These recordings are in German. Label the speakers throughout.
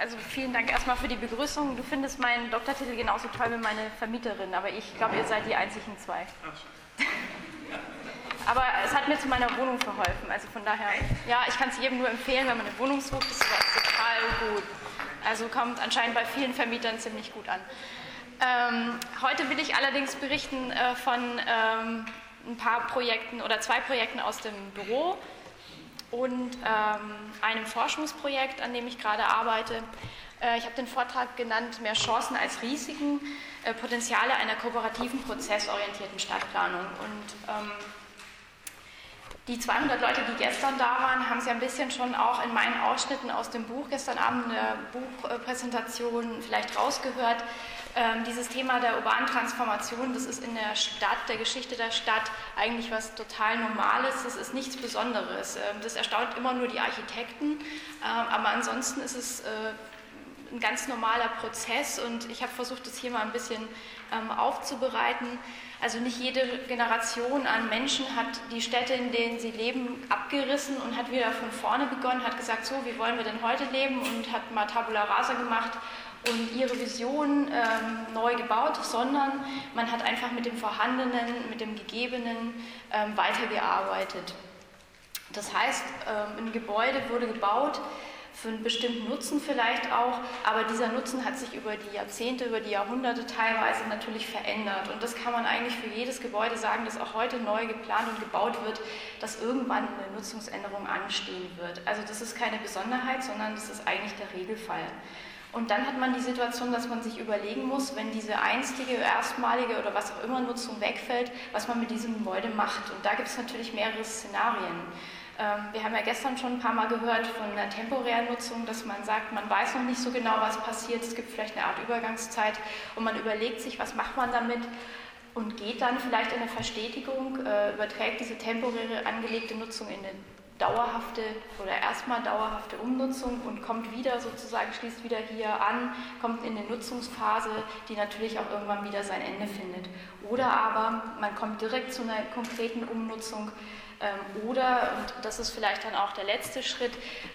Speaker 1: Also vielen Dank erstmal für die Begrüßung. Du findest meinen Doktortitel genauso toll wie meine Vermieterin, aber ich glaube, ihr seid die einzigen zwei. Aber es hat mir zu meiner Wohnung verholfen, also von daher, ja, ich kann es jedem nur empfehlen, wenn man eine Wohnung sucht, das ist total gut. Also kommt anscheinend bei vielen Vermietern ziemlich gut an. Heute will ich allerdings berichten von ein paar Projekten oder 2 Projekten aus dem Büro und einem Forschungsprojekt, an dem ich gerade arbeite. Ich habe den Vortrag genannt, mehr Chancen als Risiken, Potenziale einer kooperativen, prozessorientierten Stadtplanung. Und die 200 Leute, die gestern da waren, haben es ja ein bisschen schon auch in meinen Ausschnitten aus dem Buch, gestern Abend in der Buchpräsentation vielleicht rausgehört. Dieses Thema der urbanen Transformation, das ist in der Stadt, der Geschichte der Stadt eigentlich was total Normales, das ist nichts Besonderes. Das erstaunt immer nur die Architekten, aber ansonsten ist es ein ganz normaler Prozess und ich habe versucht, das hier mal ein bisschen aufzubereiten. Also nicht jede Generation an Menschen hat die Städte, in denen sie leben, abgerissen und hat wieder von vorne begonnen, hat gesagt, so, wie wollen wir denn heute leben und hat mal Tabula Rasa gemacht und ihre Vision neu gebaut, sondern man hat einfach mit dem Vorhandenen, mit dem Gegebenen weitergearbeitet. Das heißt, ein Gebäude wurde gebaut, für einen bestimmten Nutzen vielleicht auch, aber dieser Nutzen hat sich über die Jahrzehnte, über die Jahrhunderte teilweise natürlich verändert. Und das kann man eigentlich für jedes Gebäude sagen, das auch heute neu geplant und gebaut wird, dass irgendwann eine Nutzungsänderung anstehen wird. Also das ist keine Besonderheit, sondern das ist eigentlich der Regelfall. Und dann hat man die Situation, dass man sich überlegen muss, wenn diese einstige, erstmalige oder was auch immer Nutzung wegfällt, was man mit diesem Gebäude macht. Und da gibt es natürlich mehrere Szenarien. Wir haben ja gestern schon ein paar Mal gehört von einer temporären Nutzung, dass man sagt, man weiß noch nicht so genau, was passiert, es gibt vielleicht eine Art Übergangszeit und man überlegt sich, was macht man damit und geht dann vielleicht in eine Verstetigung, überträgt diese temporäre angelegte Nutzung in eine dauerhafte oder erstmal dauerhafte Umnutzung und kommt wieder sozusagen, schließt wieder hier an, kommt in eine Nutzungsphase, die natürlich auch irgendwann wieder sein Ende findet. Oder aber man kommt direkt zu einer konkreten Umnutzung oder, und das ist vielleicht dann auch der letzte Schritt,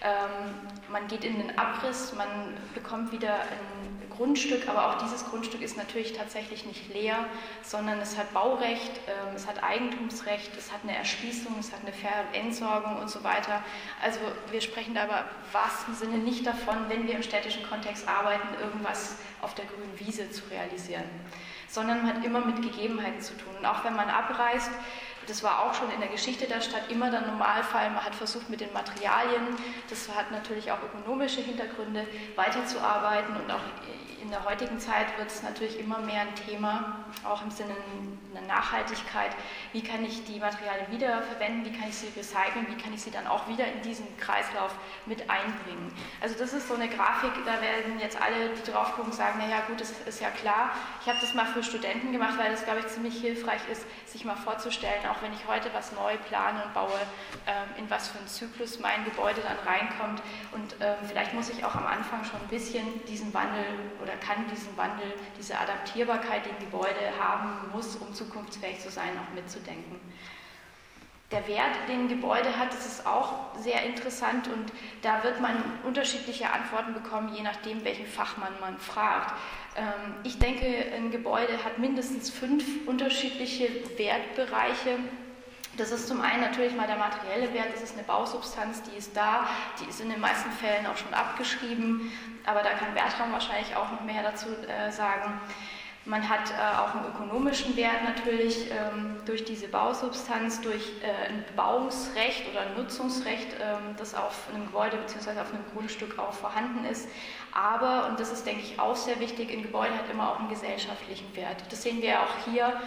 Speaker 1: man geht in den Abriss, man bekommt wieder ein Grundstück, aber auch dieses Grundstück ist natürlich tatsächlich nicht leer, sondern es hat Baurecht, es hat Eigentumsrecht, es hat eine Erschließung, es hat eine Entsorgung und so weiter. Also wir sprechen da aber im wahrsten Sinne nicht davon, wenn wir im städtischen Kontext arbeiten, irgendwas auf der grünen Wiese zu realisieren, sondern man hat immer mit Gegebenheiten zu tun. Und auch wenn man abreißt, das war auch schon in der Geschichte der Stadt immer der Normalfall. Man hat versucht, mit den Materialien, das hat natürlich auch ökonomische Hintergründe, weiterzuarbeiten. Und auch in der heutigen Zeit wird es natürlich immer mehr ein Thema, auch im Sinne einer Nachhaltigkeit. Wie kann ich die Materialien wiederverwenden? Wie kann ich sie recyceln? Wie kann ich sie dann auch wieder in diesen Kreislauf mit einbringen? Also das ist so eine Grafik, da werden jetzt alle, die drauf gucken, sagen, naja gut, das ist ja klar. Ich habe das mal für Studenten gemacht, weil das, glaube ich, ziemlich hilfreich ist, sich mal vorzustellen, auch wenn ich heute was neu plane und baue, in was für einen Zyklus mein Gebäude dann reinkommt. Und vielleicht muss ich auch am Anfang schon ein bisschen diesen Wandel oder kann diesen Wandel, diese Adaptierbarkeit, die ein Gebäude haben muss, um zukunftsfähig zu sein, auch mitzudenken. Der Wert, den ein Gebäude hat, das ist auch sehr interessant und da wird man unterschiedliche Antworten bekommen, je nachdem, welchen Fachmann man fragt. Ich denke, ein Gebäude hat mindestens 5 unterschiedliche Wertbereiche. Das ist zum einen natürlich mal der materielle Wert, das ist eine Bausubstanz, die ist da, die ist in den meisten Fällen auch schon abgeschrieben, aber da kann Bertram wahrscheinlich auch noch mehr dazu sagen. Man hat auch einen ökonomischen Wert natürlich durch diese Bausubstanz, durch ein Bebauungsrecht oder ein Nutzungsrecht, das auf einem Gebäude bzw. auf einem Grundstück auch vorhanden ist. Aber, und das ist, denke ich, auch sehr wichtig, ein Gebäude hat immer auch einen gesellschaftlichen Wert. Das sehen wir auch hier.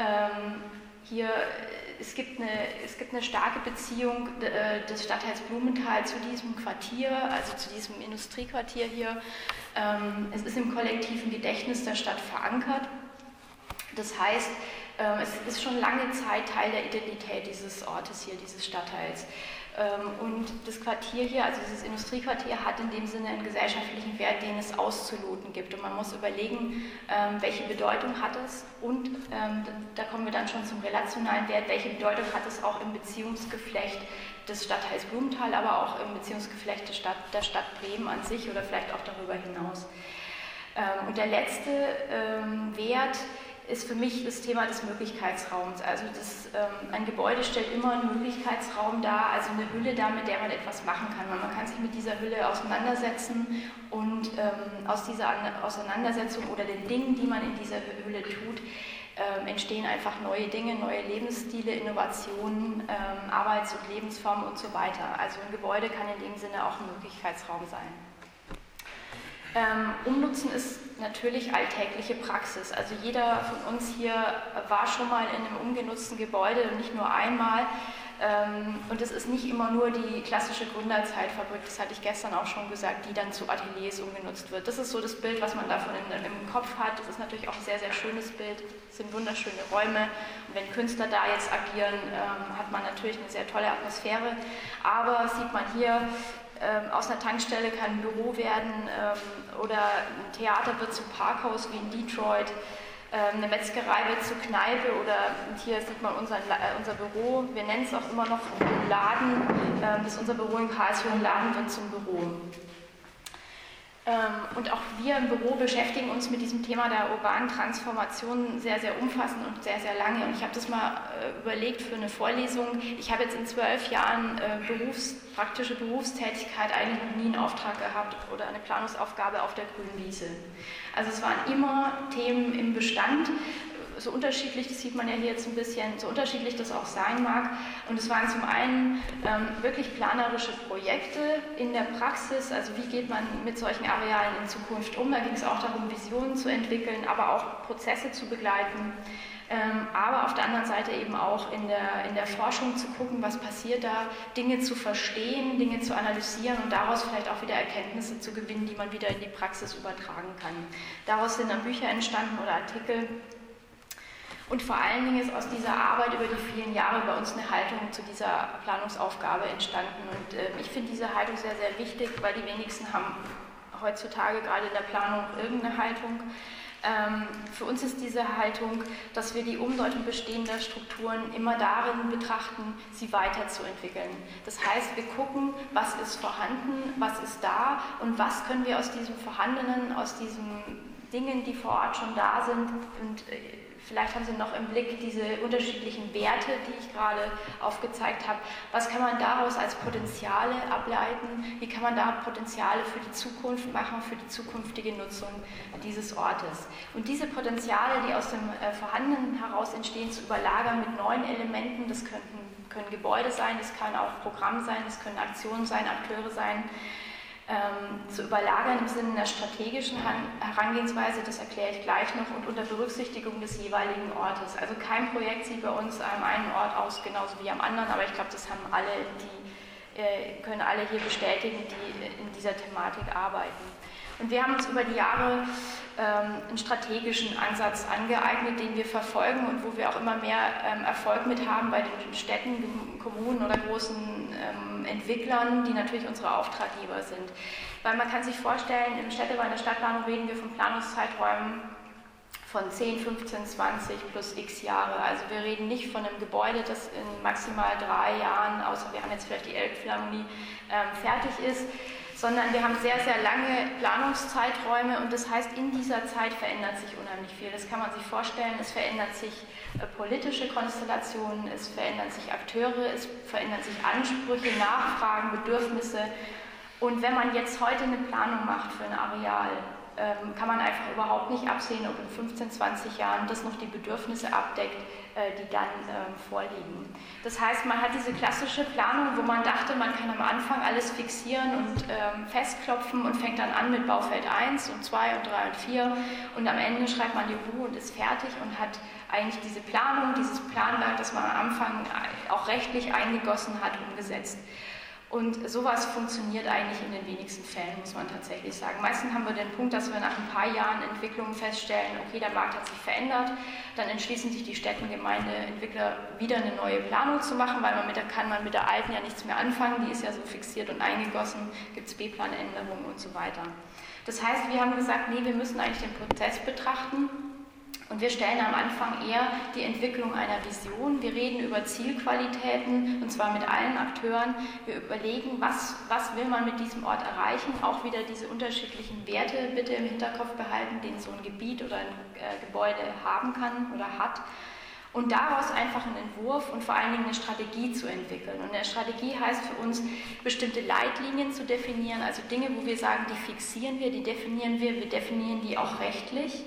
Speaker 1: Es gibt eine starke Beziehung des Stadtteils Blumenthal zu diesem Quartier, also zu diesem Industriequartier hier. Es ist im kollektiven Gedächtnis der Stadt verankert. Das heißt, Es ist schon lange Zeit Teil der Identität dieses Ortes hier, dieses Stadtteils. Und das Quartier hier, also dieses Industriequartier, hat in dem Sinne einen gesellschaftlichen Wert, den es auszuloten gibt. Und man muss überlegen, welche Bedeutung hat es und da kommen wir dann schon zum relationalen Wert, welche Bedeutung hat es auch im Beziehungsgeflecht des Stadtteils Blumenthal, aber auch im Beziehungsgeflecht der Stadt Bremen an sich oder vielleicht auch darüber hinaus. Und der letzte Wert ist für mich das Thema des Möglichkeitsraums. Also ein Gebäude stellt immer einen Möglichkeitsraum dar, also eine Hülle dar, mit der man etwas machen kann. Man kann sich mit dieser Hülle auseinandersetzen und aus dieser Auseinandersetzung oder den Dingen, die man in dieser Hülle tut, entstehen einfach neue Dinge, neue Lebensstile, Innovationen, Arbeits- und Lebensformen und so weiter. Also ein Gebäude kann in dem Sinne auch ein Möglichkeitsraum sein. Umnutzen ist natürlich alltägliche Praxis. Also jeder von uns hier war schon mal in einem ungenutzten Gebäude und nicht nur einmal. Und es ist nicht immer nur die klassische Gründerzeitfabrik, das hatte ich gestern auch schon gesagt, die dann zu Ateliers umgenutzt wird. Das ist so das Bild, was man davon im Kopf hat. Das ist natürlich auch ein sehr, sehr schönes Bild. Es sind wunderschöne Räume. Und wenn Künstler da jetzt agieren, hat man natürlich eine sehr tolle Atmosphäre. Aber sieht man hier, aus einer Tankstelle kann ein Büro werden oder ein Theater wird zum Parkhaus wie in Detroit, eine Metzgerei wird zur Kneipe oder hier sieht man unser Büro, wir nennen es auch immer noch Laden, das ist unser Büro in Karlsruhe, ein Laden wird zum Büro. Und auch wir im Büro beschäftigen uns mit diesem Thema der urbanen Transformation sehr, sehr umfassend und sehr, sehr lange. Und ich habe das mal überlegt für eine Vorlesung. Ich habe jetzt in 12 Jahren praktische Berufstätigkeit eigentlich noch nie einen Auftrag gehabt oder eine Planungsaufgabe auf der grünen Wiese. Also es waren immer Themen im Bestand, so unterschiedlich, das sieht man ja hier jetzt ein bisschen, so unterschiedlich das auch sein mag. Und es waren zum einen wirklich planerische Projekte in der Praxis, also wie geht man mit solchen Arealen in Zukunft um. Da ging es auch darum, Visionen zu entwickeln, aber auch Prozesse zu begleiten. Aber auf der anderen Seite eben auch in der Forschung zu gucken, was passiert da, Dinge zu verstehen, Dinge zu analysieren und daraus vielleicht auch wieder Erkenntnisse zu gewinnen, die man wieder in die Praxis übertragen kann. Daraus sind dann Bücher entstanden oder Artikel. Und vor allen Dingen ist aus dieser Arbeit über die vielen Jahre bei uns eine Haltung zu dieser Planungsaufgabe entstanden. Und ich finde diese Haltung sehr, sehr wichtig, weil die wenigsten haben heutzutage gerade in der Planung irgendeine Haltung. Für uns ist diese Haltung, dass wir die Umdeutung bestehender Strukturen immer darin betrachten, sie weiterzuentwickeln. Das heißt, wir gucken, was ist vorhanden, was ist da und was können wir aus diesem Vorhandenen, aus diesen Dingen, die vor Ort schon da sind und vielleicht haben Sie noch im Blick diese unterschiedlichen Werte, die ich gerade aufgezeigt habe. Was kann man daraus als Potenziale ableiten? Wie kann man da Potenziale für die Zukunft machen, für die zukünftige Nutzung dieses Ortes? Und diese Potenziale, die aus dem Vorhandenen heraus entstehen, zu überlagern mit neuen Elementen, das können Gebäude sein, das kann auch Programm sein, das können Aktionen sein, Akteure sein, zu überlagern im Sinne einer strategischen Herangehensweise, das erkläre ich gleich noch, und unter Berücksichtigung des jeweiligen Ortes. Also kein Projekt sieht bei uns am einen Ort aus, genauso wie am anderen, aber ich glaube, das haben können alle hier bestätigen, die in dieser Thematik arbeiten. Und wir haben uns über die Jahre einen strategischen Ansatz angeeignet, den wir verfolgen und wo wir auch immer mehr Erfolg mit haben bei den Städten, Kommunen oder großen Entwicklern, die natürlich unsere Auftraggeber sind. Weil man kann sich vorstellen, im Städtebau, in der Stadtplanung reden wir von Planungszeiträumen von 10, 15, 20 plus x Jahre. Also wir reden nicht von einem Gebäude, das in maximal 3 Jahren, außer wir haben jetzt vielleicht die Elbphilharmonie, fertig ist, sondern wir haben sehr, sehr lange Planungszeiträume und das heißt, in dieser Zeit verändert sich unheimlich viel. Das kann man sich vorstellen, es verändert sich politische Konstellationen, es verändern sich Akteure, es verändern sich Ansprüche, Nachfragen, Bedürfnisse. Und wenn man jetzt heute eine Planung macht für ein Areal, kann man einfach überhaupt nicht absehen, ob in 15, 20 Jahren das noch die Bedürfnisse abdeckt, die dann vorliegen. Das heißt, man hat diese klassische Planung, wo man dachte, man kann am Anfang alles fixieren und festklopfen und fängt dann an mit Baufeld 1 und 2 und 3 und 4 und am Ende schreibt man die Ruhe und ist fertig und hat eigentlich diese Planung, dieses Planwerk, das man am Anfang auch rechtlich eingegossen hat, umgesetzt. Und sowas funktioniert eigentlich in den wenigsten Fällen, muss man tatsächlich sagen. Meistens haben wir den Punkt, dass wir nach ein paar Jahren Entwicklungen feststellen, okay, der Markt hat sich verändert, dann entschließen sich die Städte- und Gemeindeentwickler wieder eine neue Planung zu machen, weil kann man mit der alten ja nichts mehr anfangen, die ist ja so fixiert und eingegossen, gibt es B-Planänderungen und so weiter. Das heißt, wir haben gesagt, nee, wir müssen eigentlich den Prozess betrachten. Und wir stellen am Anfang eher die Entwicklung einer Vision. Wir reden über Zielqualitäten, und zwar mit allen Akteuren. Wir überlegen, was will man mit diesem Ort erreichen. Auch wieder diese unterschiedlichen Werte bitte im Hinterkopf behalten, den so ein Gebiet oder ein Gebäude haben kann oder hat. Und daraus einfach einen Entwurf und vor allen Dingen eine Strategie zu entwickeln. Und eine Strategie heißt für uns, bestimmte Leitlinien zu definieren, also Dinge, wo wir sagen, die fixieren wir, die definieren wir definieren die auch rechtlich.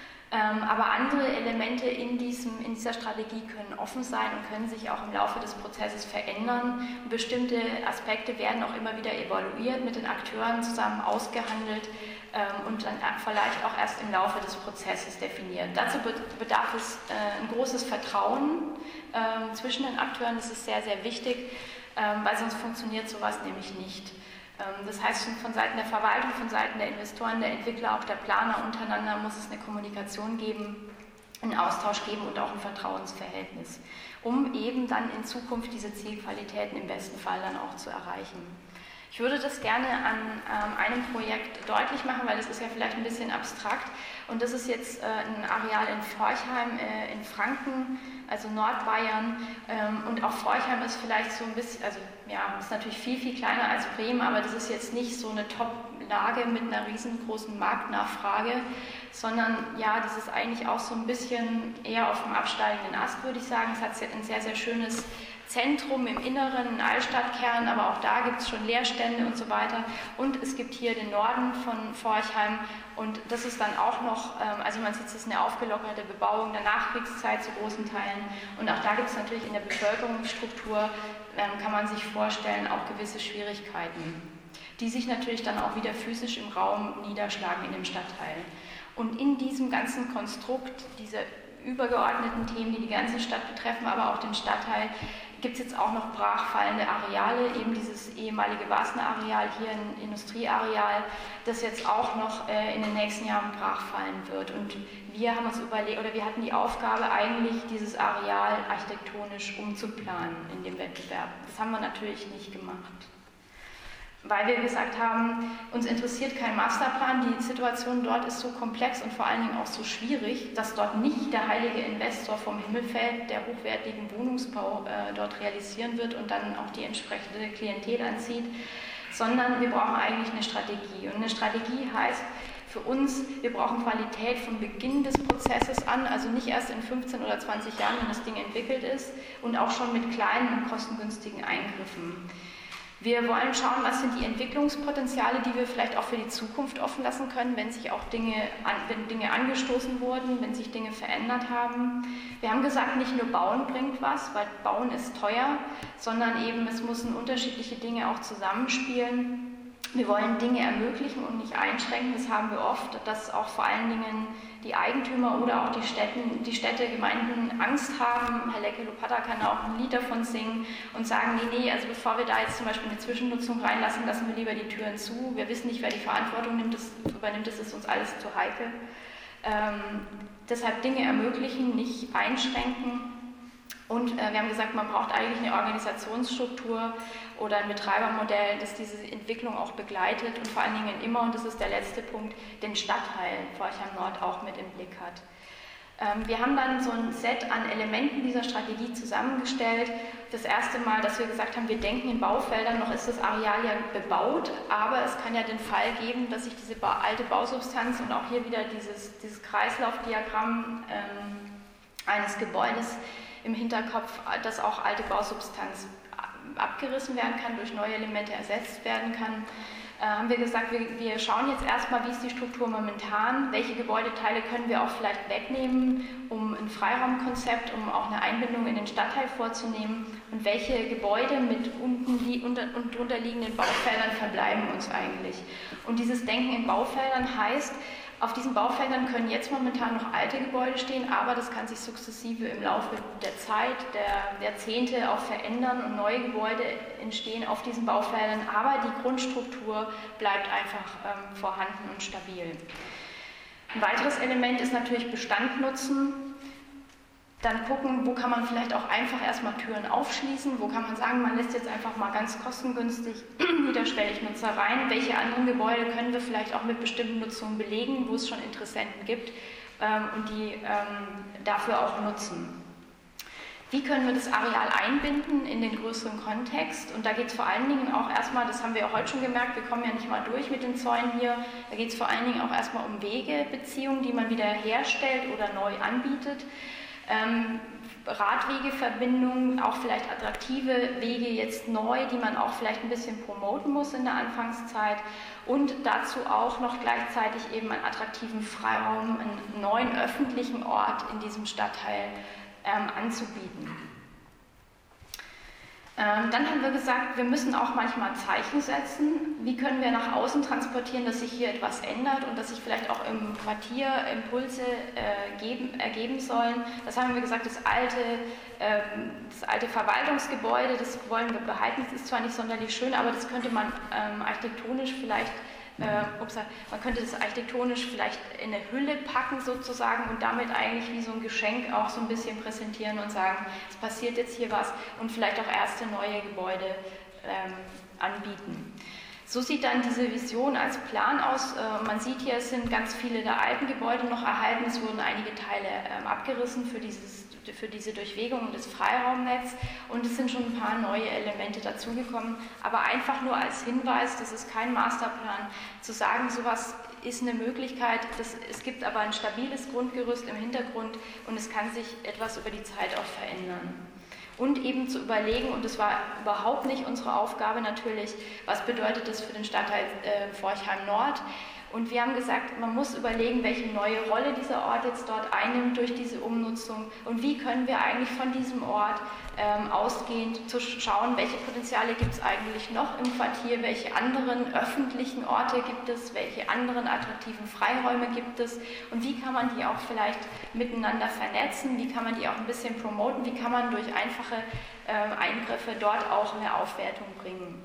Speaker 1: Aber andere Elemente in dieser Strategie können offen sein und können sich auch im Laufe des Prozesses verändern. Und bestimmte Aspekte werden auch immer wieder evaluiert, mit den Akteuren zusammen ausgehandelt und dann vielleicht auch erst im Laufe des Prozesses definiert. Dazu bedarf es ein großes Vertrauen zwischen den Akteuren. Das ist sehr, sehr wichtig, weil sonst funktioniert sowas nämlich nicht. Das heißt, von Seiten der Verwaltung, von Seiten der Investoren, der Entwickler, auch der Planer untereinander muss es eine Kommunikation geben, einen Austausch geben und auch ein Vertrauensverhältnis, um eben dann in Zukunft diese Zielqualitäten im besten Fall dann auch zu erreichen. Ich würde das gerne an einem Projekt deutlich machen, weil das ist ja vielleicht ein bisschen abstrakt. Und das ist jetzt ein Areal in Forchheim in Franken, also Nordbayern. Und auch Forchheim ist vielleicht so ein bisschen, also ja, ist natürlich viel, viel kleiner als Bremen, aber das ist jetzt nicht so eine Top-Lage mit einer riesengroßen Marktnachfrage, sondern ja, das ist eigentlich auch so ein bisschen eher auf dem absteigenden Ast, würde ich sagen. Es hat ein sehr, sehr schönes Zentrum im Inneren, einen Altstadtkern, aber auch da gibt es schon Leerstände und so weiter. Und es gibt hier den Norden von Forchheim und das ist dann auch noch, also man sieht, es ist eine aufgelockerte Bebauung der Nachkriegszeit zu großen Teilen. Und auch da gibt es natürlich in der Bevölkerungsstruktur, kann man sich vorstellen, auch gewisse Schwierigkeiten, die sich natürlich dann auch wieder physisch im Raum niederschlagen in dem Stadtteil. Und in diesem ganzen Konstrukt, diese übergeordneten Themen, die die ganze Stadt betreffen, aber auch den Stadtteil, gibt es jetzt auch noch brachfallende Areale, eben dieses ehemalige Wassenareal, hier ein Industrieareal, das jetzt auch noch in den nächsten Jahren brachfallen wird. Und wir haben uns überlegt, oder wir hatten die Aufgabe, eigentlich dieses Areal architektonisch umzuplanen in dem Wettbewerb. Das haben wir natürlich nicht gemacht, weil wir gesagt haben, uns interessiert kein Masterplan, die Situation dort ist so komplex und vor allen Dingen auch so schwierig, dass dort nicht der heilige Investor vom Himmel fällt, der hochwertigen Wohnungsbau dort realisieren wird und dann auch die entsprechende Klientel anzieht, sondern wir brauchen eigentlich eine Strategie. Und eine Strategie heißt für uns, wir brauchen Qualität von Beginn des Prozesses an, also nicht erst in 15 oder 20 Jahren, wenn das Ding entwickelt ist, und auch schon mit kleinen und kostengünstigen Eingriffen. Wir wollen schauen, was sind die Entwicklungspotenziale, die wir vielleicht auch für die Zukunft offen lassen können, wenn sich auch wenn Dinge angestoßen wurden, wenn sich Dinge verändert haben. Wir haben gesagt, nicht nur Bauen bringt was, weil Bauen ist teuer, sondern eben es müssen unterschiedliche Dinge auch zusammenspielen. Wir wollen Dinge ermöglichen und nicht einschränken. Das haben wir oft, dass auch vor allen Dingen die Eigentümer oder auch die Städte, Gemeinden Angst haben. Herr Lecke-Lopata kann auch ein Lied davon singen und sagen, nee, also bevor wir da jetzt zum Beispiel eine Zwischennutzung reinlassen, lassen wir lieber die Türen zu. Wir wissen nicht, wer die Verantwortung übernimmt, das ist uns alles zu heikel. Deshalb Dinge ermöglichen, nicht einschränken. Und wir haben gesagt, man braucht eigentlich eine Organisationsstruktur oder ein Betreibermodell, das diese Entwicklung auch begleitet und vor allen Dingen immer, und das ist der letzte Punkt, den Stadtteil Forchheim Nord auch mit im Blick hat. Wir haben dann so ein Set an Elementen dieser Strategie zusammengestellt. Das erste Mal, dass wir gesagt haben, wir denken in Baufeldern, noch ist das Areal ja bebaut, aber es kann ja den Fall geben, dass sich diese alte Bausubstanz und auch hier wieder dieses Kreislaufdiagramm eines Gebäudes im Hinterkopf, dass auch alte Bausubstanz abgerissen werden kann, durch neue Elemente ersetzt werden kann, haben wir gesagt, wir schauen jetzt erstmal, wie ist die Struktur momentan, welche Gebäudeteile können wir auch vielleicht wegnehmen, um ein Freiraumkonzept, um auch eine Einbindung in den Stadtteil vorzunehmen und welche Gebäude mit und drunter liegenden Baufeldern verbleiben uns eigentlich. Und dieses Denken in Baufeldern heißt, Auf diesen Baufeldern können jetzt momentan noch alte Gebäude stehen, aber das kann sich sukzessive im Laufe der Zeit, der Jahrzehnte auch verändern und neue Gebäude entstehen auf diesen Baufeldern, aber die Grundstruktur bleibt einfach vorhanden und stabil. Ein weiteres Element ist natürlich Bestand nutzen. Dann gucken, wo kann man vielleicht auch einfach erstmal Türen aufschließen, wo kann man sagen, man lässt jetzt einfach mal ganz kostengünstig niederschwellig Nutzer rein, welche anderen Gebäude können wir vielleicht auch mit bestimmten Nutzungen belegen, wo es schon Interessenten gibt und die dafür auch nutzen. Wie können wir das Areal einbinden in den größeren Kontext? Und da geht es vor allen Dingen auch erstmal, das haben wir auch heute schon gemerkt, wir kommen ja nicht mal durch mit den Zäunen hier, da geht es vor allen Dingen auch erstmal um Wegebeziehungen, die man wieder herstellt oder neu anbietet. Radwegeverbindungen, auch vielleicht attraktive Wege jetzt neu, die man auch vielleicht ein bisschen promoten muss in der Anfangszeit und dazu auch noch gleichzeitig eben einen attraktiven Freiraum, einen neuen öffentlichen Ort in diesem Stadtteil anzubieten. Dann haben wir gesagt, wir müssen auch manchmal Zeichen setzen. Wie können wir nach außen transportieren, dass sich hier etwas ändert und dass sich vielleicht auch im Quartier Impulse ergeben sollen. Das haben wir gesagt, das alte Verwaltungsgebäude, das wollen wir behalten. Das ist zwar nicht sonderlich schön, aber das könnte man architektonisch vielleicht man könnte das architektonisch vielleicht in eine Hülle packen sozusagen und damit eigentlich wie so ein Geschenk auch so ein bisschen präsentieren und sagen, es passiert jetzt hier was und vielleicht auch erste neue Gebäude anbieten. So sieht dann diese Vision als Plan aus. Man sieht hier, es sind ganz viele der alten Gebäude noch erhalten, es wurden einige Teile abgerissen für diese Durchwegung und das Freiraumnetz und es sind schon ein paar neue Elemente dazugekommen, aber einfach nur als Hinweis, das ist kein Masterplan, zu sagen, sowas ist eine Möglichkeit, es gibt aber ein stabiles Grundgerüst im Hintergrund und es kann sich etwas über die Zeit auch verändern. Und eben zu überlegen, und das war überhaupt nicht unsere Aufgabe natürlich, was bedeutet das für den Stadtteil Forchheim Nord. Und wir haben gesagt, man muss überlegen, welche neue Rolle dieser Ort jetzt dort einnimmt durch diese Umnutzung und wie können wir eigentlich von diesem Ort ausgehend zu schauen, welche Potenziale gibt es eigentlich noch im Quartier, welche anderen öffentlichen Orte gibt es, welche anderen attraktiven Freiräume gibt es und wie kann man die auch vielleicht miteinander vernetzen, wie kann man die auch ein bisschen promoten, wie kann man durch einfache Eingriffe dort auch eine Aufwertung bringen.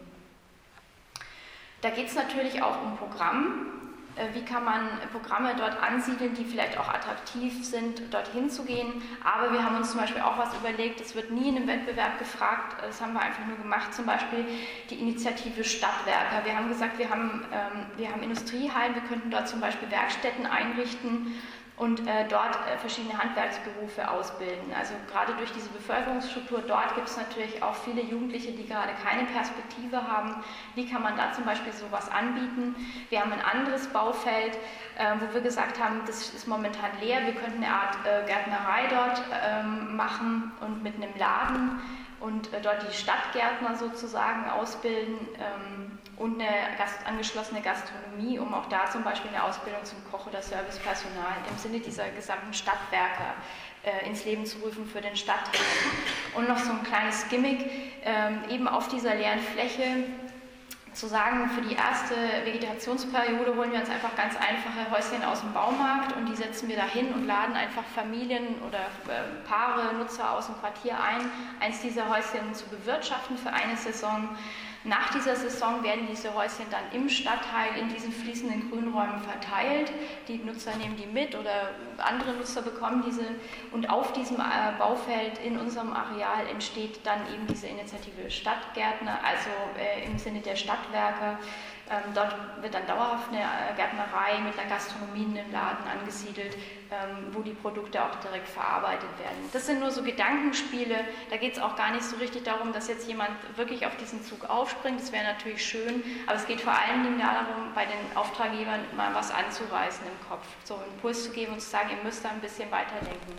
Speaker 1: Da geht es natürlich auch um Programm. Wie kann man Programme dort ansiedeln, die vielleicht auch attraktiv sind, dorthin zu gehen. Aber wir haben uns zum Beispiel auch was überlegt, es wird nie in einem Wettbewerb gefragt, das haben wir einfach nur gemacht, zum Beispiel die Initiative Stadtwerker. Wir haben gesagt, wir haben Industriehallen, wir könnten dort zum Beispiel Werkstätten einrichten und dort verschiedene Handwerksberufe ausbilden. Also gerade durch diese Bevölkerungsstruktur, dort gibt es natürlich auch viele Jugendliche, die gerade keine Perspektive haben. Wie kann man da zum Beispiel sowas anbieten? Wir haben ein anderes Baufeld, wo wir gesagt haben, das ist momentan leer, wir könnten eine Art Gärtnerei dort machen und mit einem Laden und dort die Stadtgärtner sozusagen ausbilden und eine angeschlossene Gastronomie, um auch da zum Beispiel eine Ausbildung zum Koch- oder Servicepersonal im Sinne dieser gesamten Stadtwerke ins Leben zu rufen für den Stadtteil. Und noch so ein kleines Gimmick, eben auf dieser leeren Fläche zu sagen, für die erste Vegetationsperiode holen wir uns einfach ganz einfache Häuschen aus dem Baumarkt und die setzen wir da hin und laden einfach Familien oder Paare, Nutzer aus dem Quartier ein, eins dieser Häuschen zu bewirtschaften für eine Saison. Nach dieser Saison werden diese Häuschen dann im Stadtteil in diesen fließenden Grünräumen verteilt. Die Nutzer nehmen die mit oder andere Nutzer bekommen diese und auf diesem Baufeld in unserem Areal entsteht dann eben diese Initiative Stadtgärtner, also im Sinne der Stadtwerke. Dort wird dann dauerhaft eine Gärtnerei mit einer Gastronomie in dem Laden angesiedelt, wo die Produkte auch direkt verarbeitet werden. Das sind nur so Gedankenspiele, da geht es auch gar nicht so richtig darum, dass jetzt jemand wirklich auf diesen Zug aufspringt, das wäre natürlich schön, aber es geht vor allen Dingen darum, bei den Auftraggebern mal was anzureißen im Kopf, so einen Impuls zu geben und zu sagen, ihr müsst da ein bisschen weiterdenken.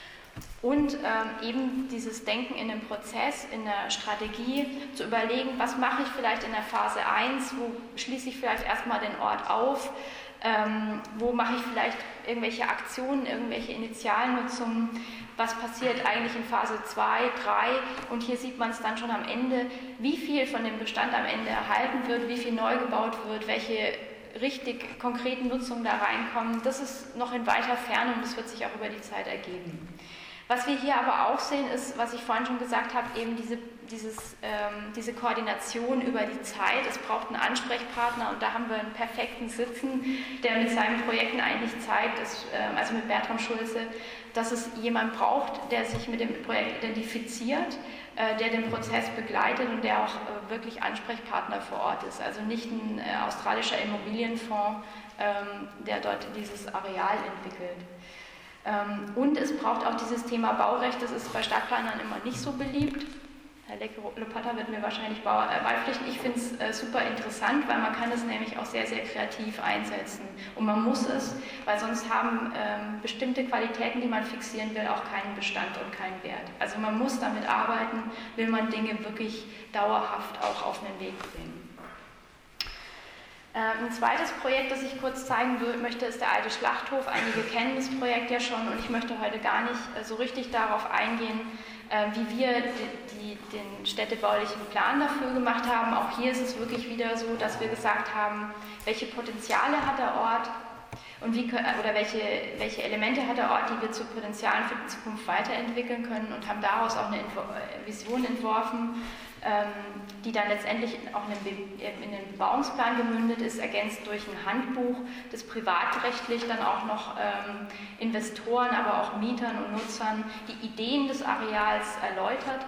Speaker 1: Und eben dieses Denken in einem Prozess, in der Strategie, zu überlegen, was mache ich vielleicht in der Phase 1, wo schließe ich vielleicht erstmal den Ort auf, wo mache ich vielleicht irgendwelche Aktionen, irgendwelche Initialnutzungen, was passiert eigentlich in Phase 2, 3 und hier sieht man es dann schon am Ende, wie viel von dem Bestand am Ende erhalten wird, wie viel neu gebaut wird, welche richtig konkreten Nutzungen da reinkommen, das ist noch in weiter Ferne und das wird sich auch über die Zeit ergeben. Was wir hier aber auch sehen, ist, was ich vorhin schon gesagt habe, eben diese Koordination über die Zeit. Es braucht einen Ansprechpartner und da haben wir einen perfekten Sitzen, der mit seinen Projekten eigentlich zeigt, also mit Bertram Schulze, dass es jemanden braucht, der sich mit dem Projekt identifiziert, der den Prozess begleitet und der auch wirklich Ansprechpartner vor Ort ist. Also nicht ein australischer Immobilienfonds, der dort dieses Areal entwickelt. Und es braucht auch dieses Thema Baurecht, das ist bei Stadtplanern immer nicht so beliebt. Herr Lepata wird mir wahrscheinlich beipflichten. Ich finde es super interessant, weil man kann es nämlich auch sehr, sehr kreativ einsetzen. Und man muss es, weil sonst haben bestimmte Qualitäten, die man fixieren will, auch keinen Bestand und keinen Wert. Also man muss damit arbeiten, will man Dinge wirklich dauerhaft auch auf den Weg bringen. Ein zweites Projekt, das ich kurz zeigen möchte, ist der alte Schlachthof. Einige kennen das Projekt ja schon und ich möchte heute gar nicht so richtig darauf eingehen, wie wir den städtebaulichen Plan dafür gemacht haben. Auch hier ist es wirklich wieder so, dass wir gesagt haben, welche Potenziale hat der Ort und welche Elemente hat der Ort, die wir zu Potenzialen für die Zukunft weiterentwickeln können und haben daraus auch eine Vision entworfen, die dann letztendlich auch in den Bebauungsplan gemündet ist, ergänzt durch ein Handbuch, das privatrechtlich dann auch noch Investoren, aber auch Mietern und Nutzern die Ideen des Areals erläutert.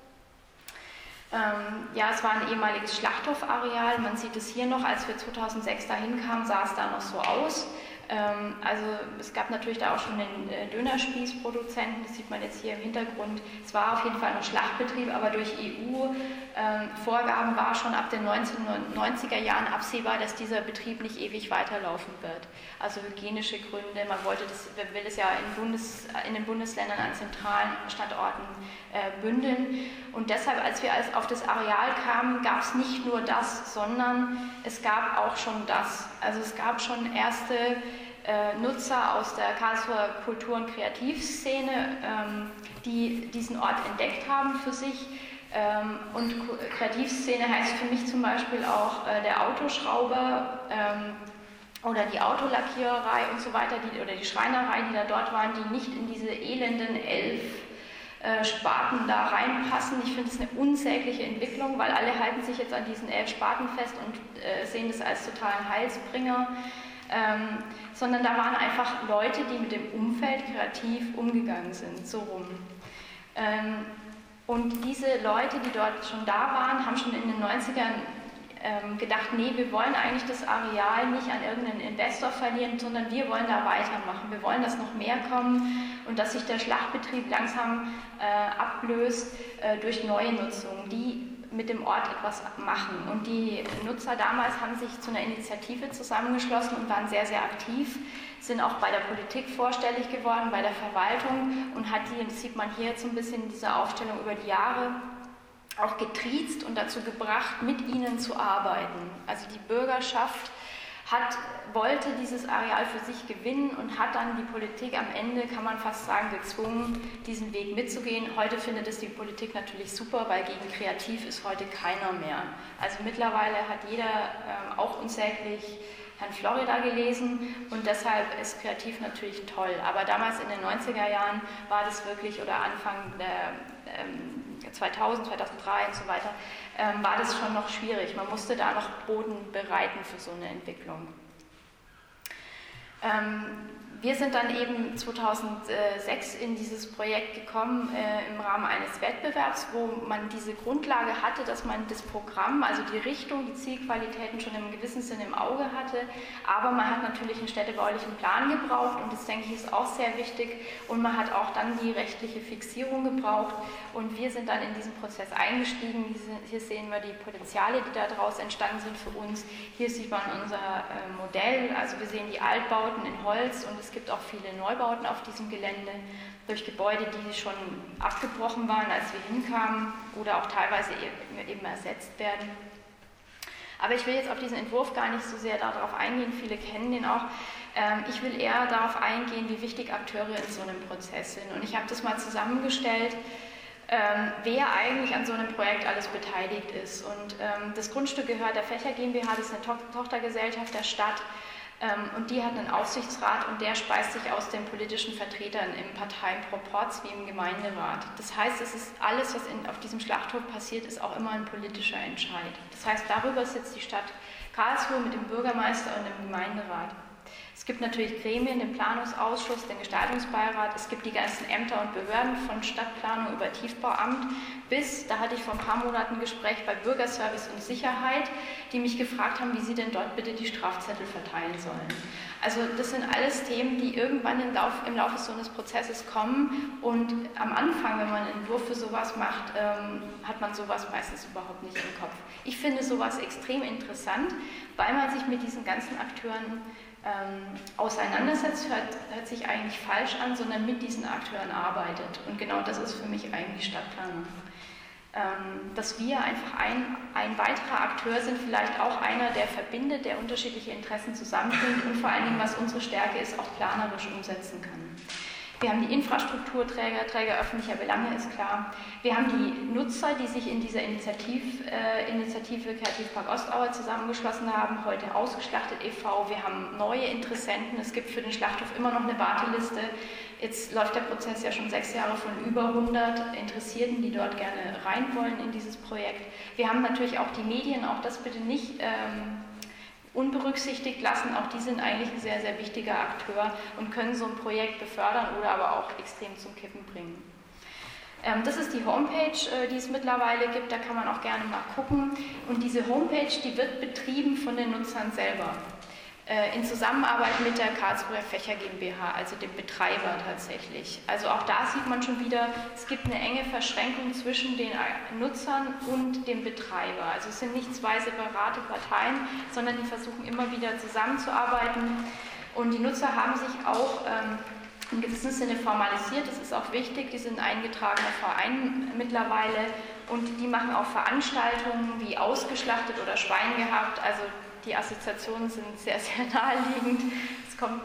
Speaker 1: Ja, es war ein ehemaliges Schlachthofareal, man sieht es hier noch, als wir 2006 dahin kamen, sah es da noch so aus. Also es gab natürlich da auch schon den Dönerspießproduzenten, das sieht man jetzt hier im Hintergrund. Es war auf jeden Fall ein Schlachtbetrieb, aber durch EU-Vorgaben war schon ab den 1990er Jahren absehbar, dass dieser Betrieb nicht ewig weiterlaufen wird. Also hygienische Gründe, man will es ja in den Bundesländern an zentralen Standorten bündeln. Und deshalb, als wir auf das Areal kamen, gab es nicht nur das, sondern es gab auch schon das. Also es gab schon erste Nutzer aus der Karlsruher Kultur- und Kreativszene, die diesen Ort entdeckt haben für sich. Und Kreativszene heißt für mich zum Beispiel auch der Autoschrauber oder die Autolackiererei und so weiter, oder die Schreinerei, die da dort waren, die nicht in diese elenden 11 Sparten da reinpassen. Ich finde es eine unsägliche Entwicklung, weil alle halten sich jetzt an diesen 11 Sparten fest und sehen das als totalen Heilsbringer. Sondern da waren einfach Leute, die mit dem Umfeld kreativ umgegangen sind, so rum. Und diese Leute, die dort schon da waren, haben schon in den 90ern gedacht, nee, wir wollen eigentlich das Areal nicht an irgendeinen Investor verlieren, sondern wir wollen da weitermachen. Wir wollen, dass noch mehr kommen und dass sich der Schlachtbetrieb langsam ablöst durch neue Nutzungen, die mit dem Ort etwas machen. Und die Nutzer damals haben sich zu einer Initiative zusammengeschlossen und waren sehr, sehr aktiv, sind auch bei der Politik vorstellig geworden, bei der Verwaltung und hat die, das sieht man hier jetzt so ein bisschen in dieser Aufstellung über die Jahre, auch getriezt und dazu gebracht, mit ihnen zu arbeiten. Also die Bürgerschaft wollte dieses Areal für sich gewinnen und hat dann die Politik am Ende, kann man fast sagen, gezwungen, diesen Weg mitzugehen. Heute findet es die Politik natürlich super, weil gegen Kreativ ist heute keiner mehr. Also mittlerweile hat jeder auch unsäglich Herrn Florida gelesen und deshalb ist Kreativ natürlich toll. Aber damals in den 90er Jahren war das wirklich, oder Anfang der 2000, 2003 und so weiter, war das schon noch schwierig. Man musste da noch Boden bereiten für so eine Entwicklung. Wir sind dann eben 2006 in dieses Projekt gekommen im Rahmen eines Wettbewerbs, wo man diese Grundlage hatte, dass man das Programm, also die Richtung, die Zielqualitäten schon im gewissen Sinne im Auge hatte, aber man hat natürlich einen städtebaulichen Plan gebraucht und das, denke ich, ist auch sehr wichtig und man hat auch dann die rechtliche Fixierung gebraucht und wir sind dann in diesen Prozess eingestiegen. Hier sehen wir die Potenziale, die daraus entstanden sind für uns. Hier sieht man unser Modell, also wir sehen die Altbauten in Holz und es gibt auch viele Neubauten auf diesem Gelände durch Gebäude, die schon abgebrochen waren, als wir hinkamen oder auch teilweise eben ersetzt werden. Aber ich will jetzt auf diesen Entwurf gar nicht so sehr darauf eingehen, viele kennen den auch. Ich will eher darauf eingehen, wie wichtig Akteure in so einem Prozess sind. Und ich habe das mal zusammengestellt wer eigentlich an so einem Projekt alles beteiligt ist. Und das Grundstück gehört der Fächer GmbH, das ist eine Tochtergesellschaft der Stadt. Und die hat einen Aufsichtsrat und der speist sich aus den politischen Vertretern im Parteienproporz wie im Gemeinderat. Das heißt, es ist alles, was auf diesem Schlachthof passiert, ist auch immer ein politischer Entscheid. Das heißt, darüber sitzt die Stadt Karlsruhe mit dem Bürgermeister und dem Gemeinderat. Es gibt natürlich Gremien, den Planungsausschuss, den Gestaltungsbeirat, es gibt die ganzen Ämter und Behörden von Stadtplanung über Tiefbauamt bis, da hatte ich vor ein paar Monaten ein Gespräch bei Bürgerservice und Sicherheit, die mich gefragt haben, wie sie denn dort bitte die Strafzettel verteilen sollen. Also das sind alles Themen, die irgendwann im Laufe so eines Prozesses kommen und am Anfang, wenn man einen Entwurf für sowas macht, hat man sowas meistens überhaupt nicht im Kopf. Ich finde sowas extrem interessant, weil man sich mit diesen ganzen Akteuren auseinandersetzt, hört sich eigentlich falsch an, sondern mit diesen Akteuren arbeitet. Und genau das ist für mich eigentlich Stadtplanung. Dass wir einfach ein weiterer Akteur sind, vielleicht auch einer, der verbindet, der unterschiedliche Interessen zusammenbringt und vor allen Dingen, was unsere Stärke ist, auch planerisch umsetzen kann. Wir haben die Infrastrukturträger, Träger öffentlicher Belange, ist klar. Wir haben die Nutzer, die sich in dieser Initiative Kreativpark Ostauer zusammengeschlossen haben, heute Ausgeschlachtet e.V. Wir haben neue Interessenten, es gibt für den Schlachthof immer noch eine Warteliste. Jetzt läuft der Prozess ja schon 6 Jahre von über 100 Interessierten, die dort gerne rein wollen in dieses Projekt. Wir haben natürlich auch die Medien, auch das bitte nicht unberücksichtigt lassen. Auch die sind eigentlich ein sehr, sehr wichtiger Akteur und können so ein Projekt befördern oder aber auch extrem zum Kippen bringen. Das ist die Homepage, die es mittlerweile gibt, da kann man auch gerne mal gucken. Und diese Homepage, die wird betrieben von den Nutzern selber. In Zusammenarbeit mit der Karlsruher Fächer GmbH, also dem Betreiber tatsächlich. Also auch da sieht man schon wieder, es gibt eine enge Verschränkung zwischen den Nutzern und dem Betreiber. Also es sind nicht zwei separate Parteien, sondern die versuchen immer wieder zusammenzuarbeiten. Und die Nutzer haben sich auch im gewissen Sinne formalisiert, das ist auch wichtig, die sind ein eingetragener Verein mittlerweile und die machen auch Veranstaltungen wie Ausgeschlachtet oder Schwein gehabt, also die Assoziationen sind sehr, sehr naheliegend. Es kommt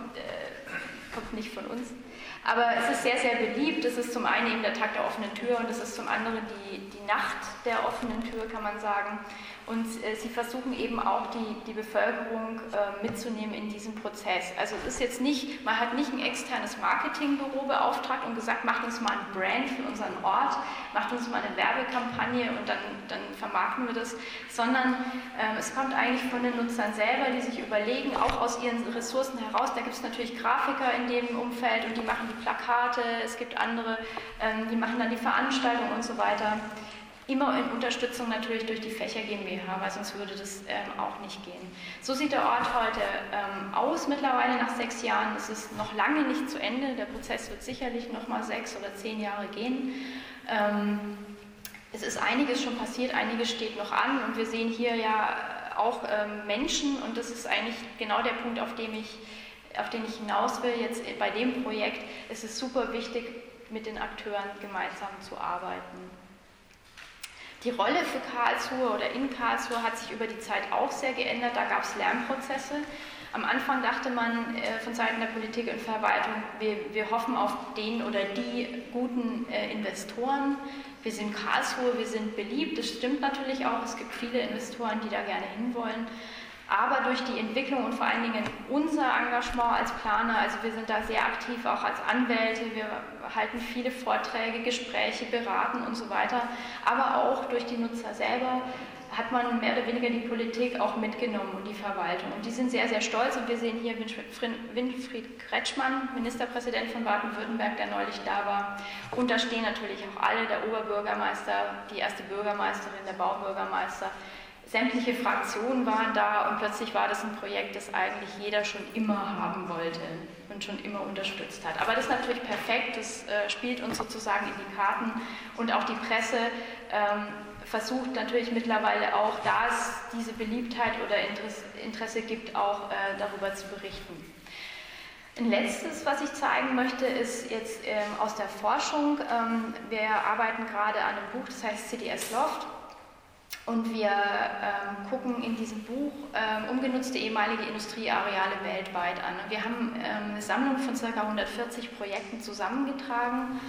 Speaker 1: nicht von uns. Aber es ist sehr, sehr beliebt. Es ist zum einen eben der Tag der offenen Tür und es ist zum anderen die Nacht der offenen Tür, kann man sagen. Und sie versuchen eben auch die Bevölkerung mitzunehmen in diesem Prozess. Also es ist jetzt nicht, man hat nicht ein externes Marketingbüro beauftragt und gesagt, macht uns mal ein Brand für unseren Ort, macht uns mal eine Werbekampagne und dann vermarkten wir das, sondern es kommt eigentlich von den Nutzern selber, die sich überlegen, auch aus ihren Ressourcen heraus, da gibt es natürlich Grafiker in dem Umfeld und die machen die Plakate, es gibt andere, die machen dann die Veranstaltung und so weiter. Immer in Unterstützung natürlich durch die Fächer GmbH, weil sonst würde das auch nicht gehen. So sieht der Ort heute aus, mittlerweile nach 6 Jahren. Es ist noch lange nicht zu Ende, der Prozess wird sicherlich noch mal 6 oder 10 Jahre gehen. Es ist einiges schon passiert, einiges steht noch an und wir sehen hier ja auch Menschen und das ist eigentlich genau der Punkt, auf den ich hinaus will jetzt bei dem Projekt. Es ist super wichtig, mit den Akteuren gemeinsam zu arbeiten. Die Rolle für Karlsruhe oder in Karlsruhe hat sich über die Zeit auch sehr geändert. Da gab es Lernprozesse. Am Anfang dachte man von Seiten der Politik und Verwaltung, wir hoffen auf den oder die guten Investoren. Wir sind Karlsruhe, wir sind beliebt. Das stimmt natürlich auch. Es gibt viele Investoren, die da gerne hinwollen. Aber durch die Entwicklung und vor allen Dingen unser Engagement als Planer, also wir sind da sehr aktiv, auch als Anwälte, wir halten viele Vorträge, Gespräche, beraten und so weiter, aber auch durch die Nutzer selber hat man mehr oder weniger die Politik auch mitgenommen und die Verwaltung. Und die sind sehr, sehr stolz und wir sehen hier Winfried Kretschmann, Ministerpräsident von Baden-Württemberg, der neulich da war. Und da stehen natürlich auch alle, der Oberbürgermeister, die erste Bürgermeisterin, der Baubürgermeister. Sämtliche Fraktionen waren da und plötzlich war das ein Projekt, das eigentlich jeder schon immer haben wollte und schon immer unterstützt hat. Aber das ist natürlich perfekt, das spielt uns sozusagen in die Karten und auch die Presse versucht natürlich mittlerweile auch, da es diese Beliebtheit oder Interesse gibt, auch darüber zu berichten. Ein letztes, was ich zeigen möchte, ist jetzt aus der Forschung. Wir arbeiten gerade an einem Buch, das heißt CDS Loft. Und wir gucken in diesem Buch umgenutzte ehemalige Industrieareale weltweit an. Und wir haben eine Sammlung von ca. 140 Projekten zusammengetragen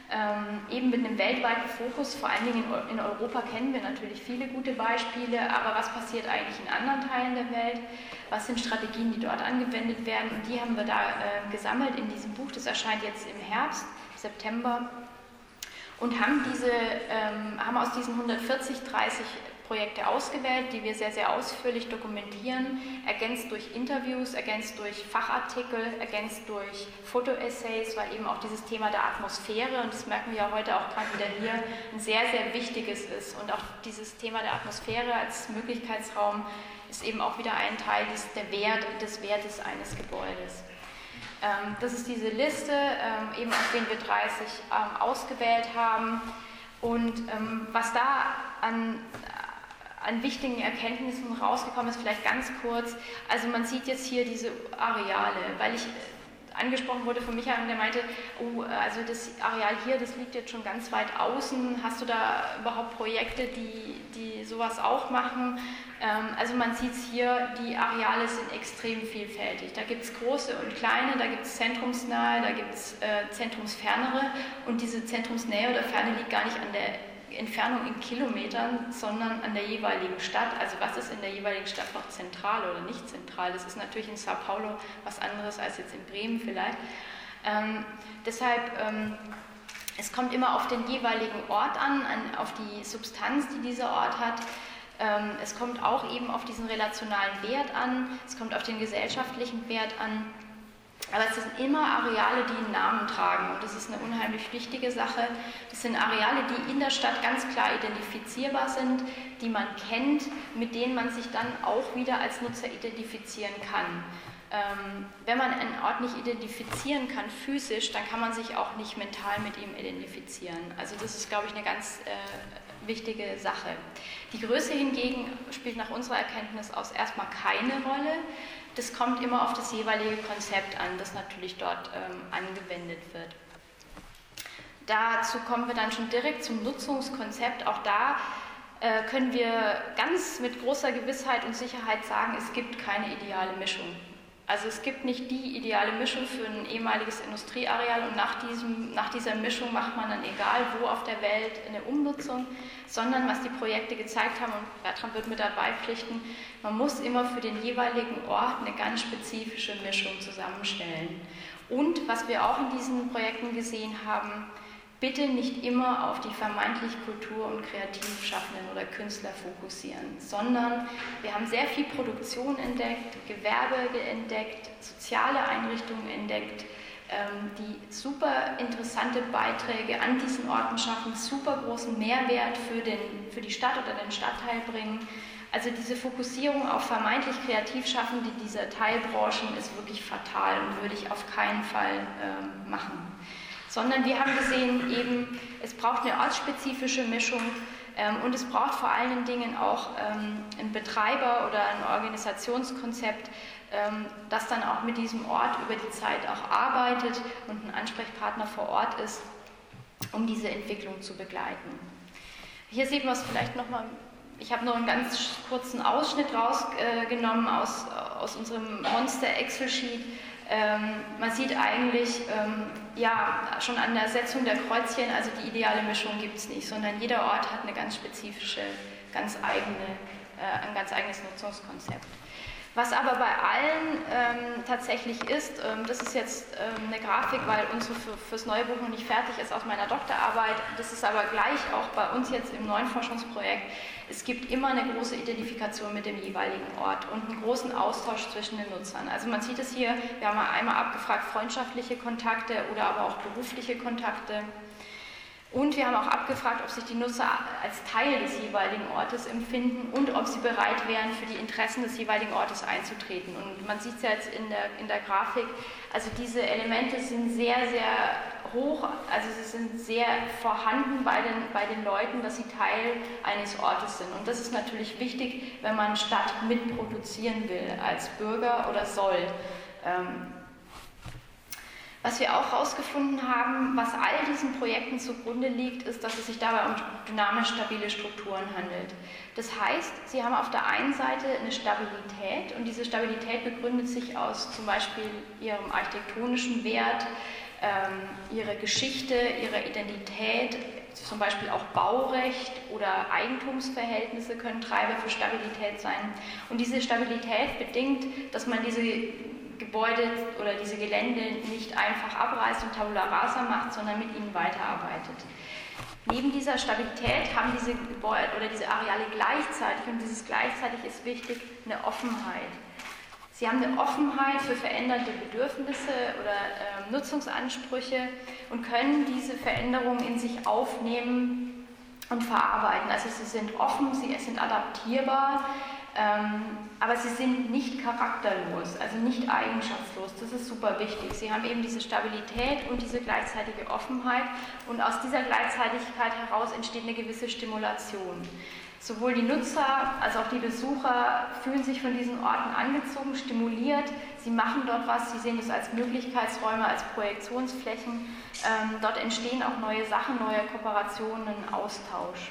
Speaker 1: eben mit einem weltweiten Fokus. Vor allen Dingen in Europa kennen wir natürlich viele gute Beispiele, aber was passiert eigentlich in anderen Teilen der Welt? Was sind Strategien, die dort angewendet werden? Und die haben wir da gesammelt in diesem Buch. Das erscheint jetzt im Herbst, September. Und haben aus diesen 140, 30 Projekte ausgewählt, die wir sehr, sehr ausführlich dokumentieren, ergänzt durch Interviews, ergänzt durch Fachartikel, ergänzt durch Fotoessays, weil eben auch dieses Thema der Atmosphäre, und das merken wir ja heute auch gerade wieder hier, ein sehr, sehr wichtiges ist. Und auch dieses Thema der Atmosphäre als Möglichkeitsraum ist eben auch wieder ein Teil des Wertes eines Gebäudes. Das ist diese Liste, eben aus denen wir 30 ausgewählt haben. Und was da an wichtigen Erkenntnissen rausgekommen ist, vielleicht ganz kurz. Also man sieht jetzt hier diese Areale, weil ich angesprochen wurde von Michael, der meinte, oh, also das Areal hier, das liegt jetzt schon ganz weit außen. Hast du da überhaupt Projekte, die sowas auch machen? Also man sieht es hier, die Areale sind extrem vielfältig. Da gibt es große und kleine, da gibt es zentrumsnahe, da gibt es zentrumsfernere, und diese Zentrumsnähe oder Ferne liegt gar nicht an der Entfernung in Kilometern, sondern an der jeweiligen Stadt. Also was ist in der jeweiligen Stadt noch zentral oder nicht zentral? Das ist natürlich in Sao Paulo was anderes als jetzt in Bremen vielleicht. Deshalb, es kommt immer auf den jeweiligen Ort an, auf die Substanz, die dieser Ort hat. Es kommt auch eben auf diesen relationalen Wert an, es kommt auf den gesellschaftlichen Wert an. Aber es sind immer Areale, die einen Namen tragen, und das ist eine unheimlich wichtige Sache. Das sind Areale, die in der Stadt ganz klar identifizierbar sind, die man kennt, mit denen man sich dann auch wieder als Nutzer identifizieren kann. Wenn man einen Ort nicht identifizieren kann physisch, dann kann man sich auch nicht mental mit ihm identifizieren. Also das ist, glaube ich, eine ganz wichtige Sache. Die Größe hingegen spielt nach unserer Erkenntnis aus erstmal keine Rolle. Das kommt immer auf das jeweilige Konzept an, das natürlich dort angewendet wird. Dazu kommen wir dann schon direkt zum Nutzungskonzept. Auch da können wir ganz mit großer Gewissheit und Sicherheit sagen, es gibt keine ideale Mischung. Also es gibt nicht die ideale Mischung für ein ehemaliges Industrieareal, und nach dieser Mischung macht man dann egal wo auf der Welt eine Umnutzung, sondern was die Projekte gezeigt haben, und Bertram wird mit dabei pflichten, man muss immer für den jeweiligen Ort eine ganz spezifische Mischung zusammenstellen. Und was wir auch in diesen Projekten gesehen haben, bitte nicht immer auf die vermeintlich Kultur- und Kreativschaffenden oder Künstler fokussieren, sondern wir haben sehr viel Produktion entdeckt, Gewerbe entdeckt, soziale Einrichtungen entdeckt, die super interessante Beiträge an diesen Orten schaffen, super großen Mehrwert für die Stadt oder den Stadtteil bringen. Also diese Fokussierung auf vermeintlich Kreativschaffende dieser Teilbranchen ist wirklich fatal und würde ich auf keinen Fall machen. Sondern wir haben gesehen, eben, es braucht eine ortsspezifische Mischung, und es braucht vor allen Dingen auch einen Betreiber oder ein Organisationskonzept, das dann auch mit diesem Ort über die Zeit auch arbeitet und ein Ansprechpartner vor Ort ist, um diese Entwicklung zu begleiten. Hier sieht man es vielleicht nochmal. Ich habe nur einen ganz kurzen Ausschnitt rausgenommen aus unserem Monster-Excel-Sheet. Man sieht eigentlich, schon an der Setzung der Kreuzchen, also die ideale Mischung gibt es nicht, sondern jeder Ort hat eine ganz spezifische, ein ganz eigenes Nutzungskonzept. Was aber bei allen tatsächlich ist, das ist jetzt eine Grafik, weil unsere fürs neue Buch noch nicht fertig ist aus meiner Doktorarbeit, das ist aber gleich auch bei uns jetzt im neuen Forschungsprojekt. Es gibt immer eine große Identifikation mit dem jeweiligen Ort und einen großen Austausch zwischen den Nutzern. Also man sieht es hier, wir haben einmal abgefragt freundschaftliche Kontakte oder aber auch berufliche Kontakte. Und wir haben auch abgefragt, ob sich die Nutzer als Teil des jeweiligen Ortes empfinden und ob sie bereit wären, für die Interessen des jeweiligen Ortes einzutreten. Und man sieht es ja jetzt in der Grafik, also diese Elemente sind sehr, sehr hoch, also sie sind sehr vorhanden bei den Leuten, dass sie Teil eines Ortes sind. Und das ist natürlich wichtig, wenn man Stadt mitproduzieren will, als Bürger oder soll. Was wir auch herausgefunden haben, was all diesen Projekten zugrunde liegt, ist, dass es sich dabei um dynamisch stabile Strukturen handelt. Das heißt, sie haben auf der einen Seite eine Stabilität, und diese Stabilität begründet sich aus zum Beispiel ihrem architektonischen Wert, ihre Geschichte, ihre Identität, zum Beispiel auch Baurecht oder Eigentumsverhältnisse können Treiber für Stabilität sein. Und diese Stabilität bedingt, dass man diese Gebäude oder diese Gelände nicht einfach abreißt und Tabula rasa macht, sondern mit ihnen weiterarbeitet. Neben dieser Stabilität haben diese Gebäude oder diese Areale gleichzeitig, und dieses gleichzeitig ist wichtig, eine Offenheit. Sie haben eine Offenheit für veränderte Bedürfnisse oder Nutzungsansprüche und können diese Veränderungen in sich aufnehmen und verarbeiten. Also sie sind offen, sie sind adaptierbar, aber sie sind nicht charakterlos, also nicht eigenschaftslos. Das ist super wichtig. Sie haben eben diese Stabilität und diese gleichzeitige Offenheit, und aus dieser Gleichzeitigkeit heraus entsteht eine gewisse Stimulation. Sowohl die Nutzer als auch die Besucher fühlen sich von diesen Orten angezogen, stimuliert. Sie machen dort was, sie sehen das als Möglichkeitsräume, als Projektionsflächen. Dort entstehen auch neue Sachen, neue Kooperationen, Austausch.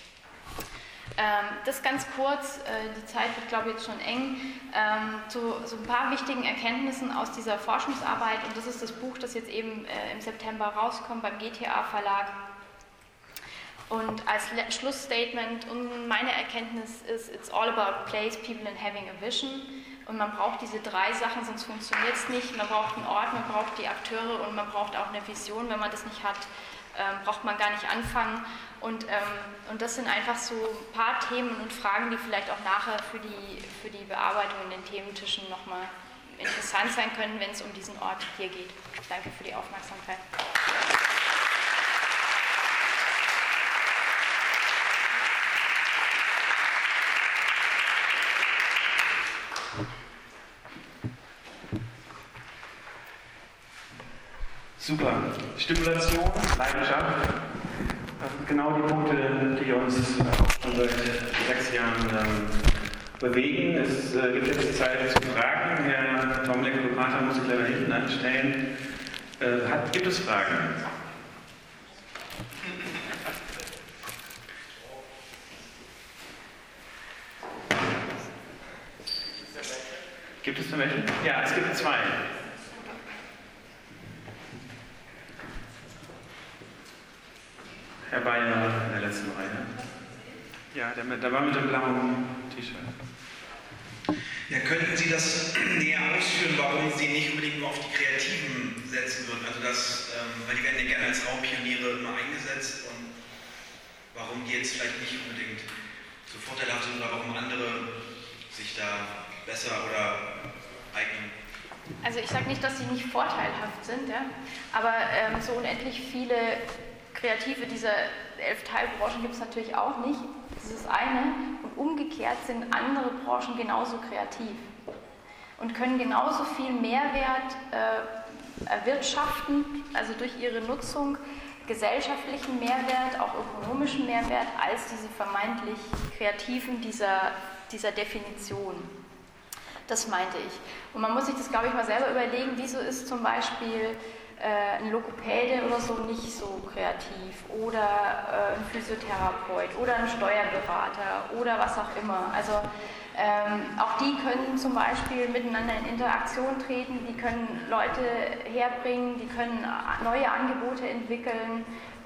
Speaker 1: Das ganz kurz, die Zeit wird, glaube ich, jetzt schon eng, zu so ein paar wichtigen Erkenntnissen aus dieser Forschungsarbeit. Und das ist das Buch, das jetzt eben im September rauskommt beim GTA Verlag. Und als Schlussstatement, und meine Erkenntnis ist, it's all about place, people and having a vision. Und man braucht diese drei Sachen, sonst funktioniert es nicht. Man braucht einen Ort, man braucht die Akteure und man braucht auch eine Vision. Wenn man das nicht hat, braucht man gar nicht anfangen. Und das sind einfach so ein paar Themen und Fragen, die vielleicht auch nachher für die Bearbeitung in den Thementischen nochmal interessant sein können, wenn es um diesen Ort hier geht. Danke für die Aufmerksamkeit.
Speaker 2: Super. Stimulation, Leidenschaft, das sind genau die Punkte, die uns auch schon seit 6 Jahren bewegen. Es gibt jetzt Zeit zu fragen. Herr Tomlek-Lopata muss sich leider hinten anstellen. Gibt es Fragen? Gibt es welche? Ja, es gibt 2. Herr Bayer in der letzten Reihe. Ja, der war mit dem blauen T-Shirt.
Speaker 3: Ja, könnten Sie das näher ausführen, warum Sie nicht unbedingt nur auf die Kreativen setzen würden? Also weil die werden ja gerne als Raumpioniere immer eingesetzt, und warum die jetzt vielleicht nicht unbedingt so vorteilhaft sind oder warum andere sich da besser oder eignen?
Speaker 1: Also ich sage nicht, dass sie nicht vorteilhaft sind, ja? Aber so unendlich viele Kreative dieser 11 Teilbranchen gibt es natürlich auch nicht. Das ist eine. Und umgekehrt sind andere Branchen genauso kreativ und können genauso viel Mehrwert erwirtschaften, also durch ihre Nutzung, gesellschaftlichen Mehrwert, auch ökonomischen Mehrwert, als diese vermeintlich Kreativen dieser Definition. Das meinte ich. Und man muss sich das, glaube ich, mal selber überlegen, wieso ist zum Beispiel ein Logopäde oder so nicht so kreativ oder ein Physiotherapeut oder ein Steuerberater oder was auch immer. Also auch die können zum Beispiel miteinander in Interaktion treten, die können Leute herbringen, die können neue Angebote entwickeln.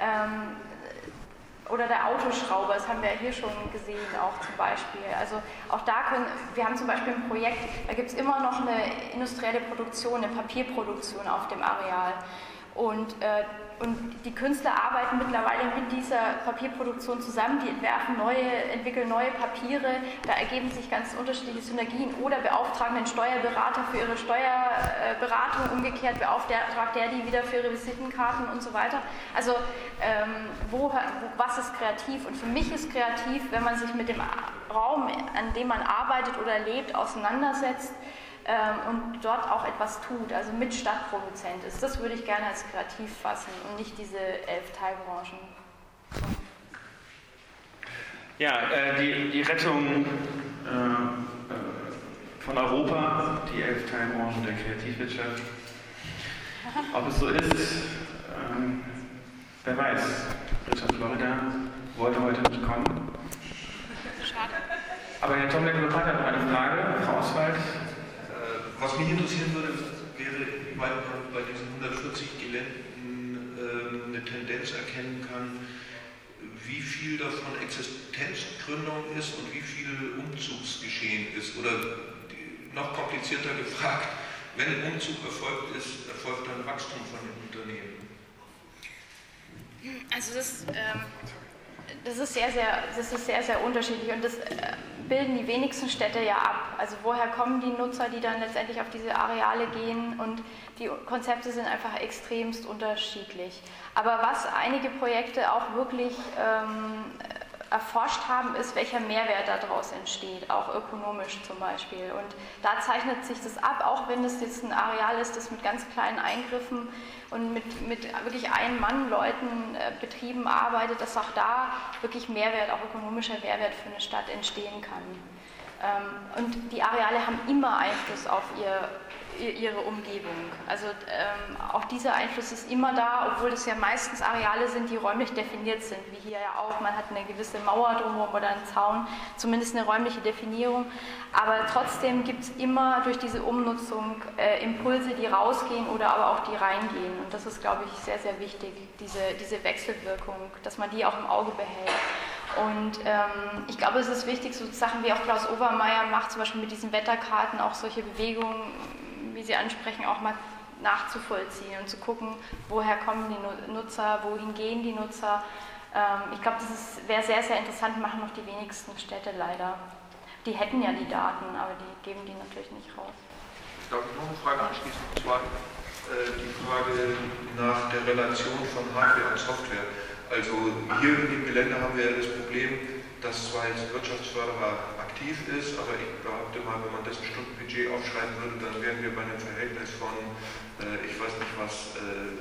Speaker 1: Oder der Autoschrauber, das haben wir ja hier schon gesehen, auch zum Beispiel. Also auch da wir haben zum Beispiel ein Projekt, da gibt es immer noch eine industrielle Produktion, eine Papierproduktion auf dem Areal. Und die Künstler arbeiten mittlerweile mit dieser Papierproduktion zusammen, die entwickeln neue Papiere, da ergeben sich ganz unterschiedliche Synergien, oder beauftragen den Steuerberater für ihre Steuerberatung, umgekehrt beauftragt der die wieder für ihre Visitenkarten und so weiter. Also was ist kreativ? Und für mich ist kreativ, wenn man sich mit dem Raum, an dem man arbeitet oder lebt, auseinandersetzt, und dort auch etwas tut, also mit Stadtproduzent ist. Das würde ich gerne als kreativ fassen und nicht diese 11 Teilbranchen.
Speaker 2: Ja, die Rettung von Europa, die 11 Teilbranchen der Kreativwirtschaft. Ob es so ist, wer weiß. Richard Florida wollte heute nicht kommen.
Speaker 1: Schade.
Speaker 2: Aber Herr Tomlek-Lopata hat noch eine Frage. Frau Oswald.
Speaker 3: Was mich interessieren würde, wäre
Speaker 4: inwieweit man bei diesen 140 Geländen eine Tendenz erkennen kann, wie viel davon Existenzgründung ist und wie viel Umzugsgeschehen ist. Oder noch komplizierter gefragt, wenn Umzug erfolgt ist, erfolgt dann Wachstum von den Unternehmen?
Speaker 1: Also das ist sehr, sehr unterschiedlich und das bilden die wenigsten Städte ja ab. Also woher kommen die Nutzer, die dann letztendlich auf diese Areale gehen, und die Konzepte sind einfach extremst unterschiedlich. Aber was einige Projekte auch wirklich erforscht haben, ist, welcher Mehrwert daraus entsteht, auch ökonomisch zum Beispiel. Und da zeichnet sich das ab, auch wenn es jetzt ein Areal ist, das mit ganz kleinen Eingriffen und mit wirklich Ein-Mann-Leuten betrieben arbeitet, dass auch da wirklich Mehrwert, auch ökonomischer Mehrwert für eine Stadt entstehen kann. Und die Areale haben immer Einfluss auf ihre Umgebung. Also auch dieser Einfluss ist immer da, obwohl es ja meistens Areale sind, die räumlich definiert sind, wie hier ja auch. Man hat eine gewisse Mauer drumherum oder einen Zaun, zumindest eine räumliche Definierung. Aber trotzdem gibt es immer durch diese Umnutzung Impulse, die rausgehen oder aber auch die reingehen. Und das ist, glaube ich, sehr, sehr wichtig, diese Wechselwirkung, dass man die auch im Auge behält. Und ich glaube, es ist wichtig, so Sachen wie auch Klaus Overmeier macht, zum Beispiel mit diesen Wetterkarten, auch solche Bewegungen, wie Sie ansprechen, auch mal nachzuvollziehen und zu gucken, woher kommen die Nutzer, wohin gehen die Nutzer. Ich glaube, das wäre sehr, sehr interessant, machen noch die wenigsten Städte leider. Die hätten ja die Daten, aber die geben die natürlich nicht raus.
Speaker 4: Darf ich noch eine Frage anschließen? Und zwar die Frage nach der Relation von Hardware und Software. Also hier in dem Gelände haben wir das Problem, dass zwar jetzt Wirtschaftsförderer aktiv ist, aber ich behaupte mal, wenn man dessen Stundenbudget aufschreiben würde, dann wären wir bei einem Verhältnis von, ich weiß nicht was,